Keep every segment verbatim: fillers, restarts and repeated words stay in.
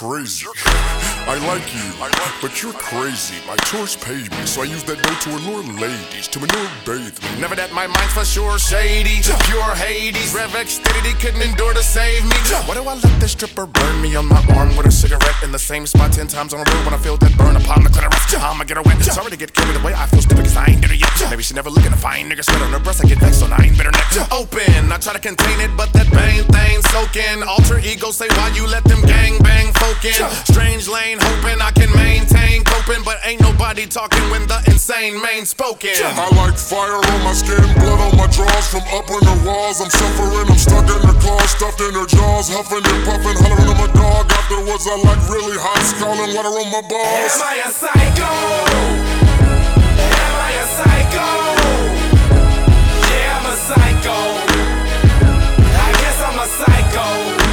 crazy. I like you, but you're crazy. My chores paid me, so I use that dough to allure ladies, to manure bathe me. Never that my mind's for sure shady, pure Hades. Rev Xfinity couldn't endure to save me. Why do I let this stripper burn me on my arm with a cigarette in the same spot ten times on a road when I feel that burn upon the clitoris? I'ma get her wet. Sorry to get carried away, I feel stupid cause I ain't did it yet. Maybe she never looking to find nigga sweat on her breast. I get vexed, so I ain't bitter neck. Open, I try to contain it, but that bang thing soaking. Alter ego say why you let them gang bang folk in. Strange lane, hoping I can maintain coping, but ain't nobody talking when the insane main spoken. I like fire on my skin, blood on my drawers from up in the walls. I'm suffering, I'm stuck in the claws, stuffed in her jaws, huffing and puffing, hollering at my dog. Afterwards I like really hot, scalding water on my balls. Am I a psycho? Am I a psycho? Yeah, I'm a psycho. I guess I'm a psycho.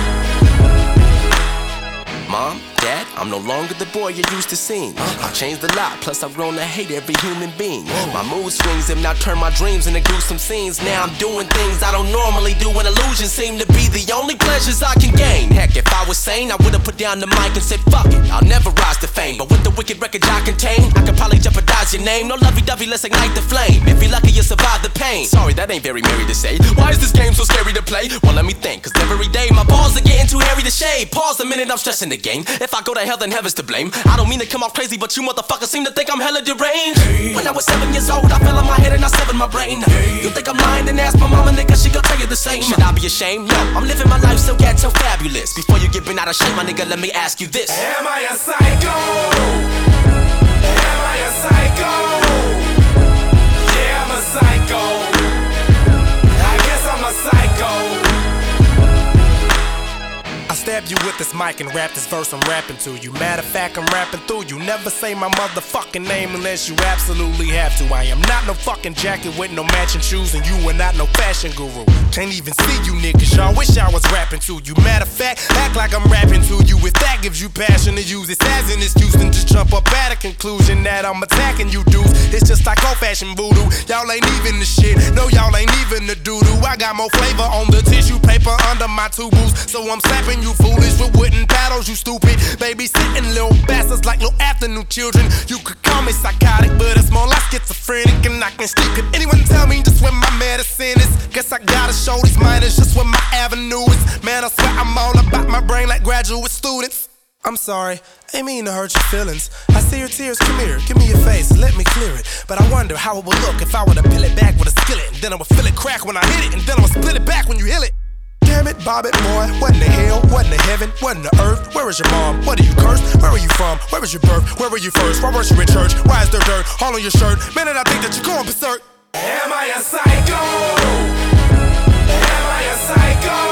Mom, Dad, I'm no longer the boy you used to seeing. I've changed a lot, plus I've grown to hate every human being. My mood swings have now turned my dreams into gruesome scenes. Now I'm doing things I don't normally do, and illusions seem to be the only pleasures I can gain. Heck, if I was sane, I would've put down the mic and said, fuck it, I'll never rise to fame. But with the wicked record I contain, I could probably jeopardize your name. No lovey-dovey, let's ignite the flame. If you're lucky, you survive the pain. Sorry, that ain't very merry to say. Why is this game so scary to play? Well, let me think, cause every day my balls are getting too hairy to shave. Pause a minute, I'm stressing the game. If I go to hell, then heaven's to blame. I don't mean to come off crazy, but you motherfuckers seem to think I'm hella deranged. Hey. When I was seven years old, I fell on my head and I severed my brain. Hey. You think I'm lying? Then ask my mama, nigga, she gon' tell you the same. Should I be ashamed? No, I'm living my life so ghetto fabulous. Before you get bent out of shape, my nigga, let me ask you this. Am I a psycho? Am I a psycho? Yeah, I'm a psycho. I guess I'm a psycho. I stab you with this mic and rap this verse I'm rapping to you. Matter of fact, I'm rapping through you. Never say my motherfucking name unless you absolutely have to. I am not no fucking jacket with no matching shoes, and you are not no fashion guru. Can't even see you niggas, y'all wish I was rapping to you. Matter of fact, act like I'm rapping to you. If that gives you passion to use it as an excuse, then just jump up at a conclusion that I'm attacking you dudes. It's just like old-fashioned voodoo. Y'all ain't even the shit, no y'all ain't even the doo-doo. I got more flavor on the tissue paper under my tubules, so I'm slapping you foolish with wooden paddles, you stupid. Babysitting little bastards like no afternoon children. You could call me psychotic, but it's more like schizophrenic, and I can sleep. Could anyone tell me just where my medicine is? Guess I gotta show these minors just where my avenue is. Man, I swear I'm all about my brain like graduate students. I'm sorry, I ain't mean to hurt your feelings. I see your tears, come here, give me your face, let me clear it. But I wonder how it would look if I were to peel it back with a skillet, and then I would feel it crack when I hit it, and then I would split it back when you heal it. Damn it, Bob it, boy, what in the hell, what in the heaven, what in the earth? Where is your mom? What are you cursed? Where are you from? Where was your birth? Where were you first? Why weren't you in church? Why is there dirt all on your shirt? Man, and I think that you're going berserk. Am I a psycho? Am I a psycho?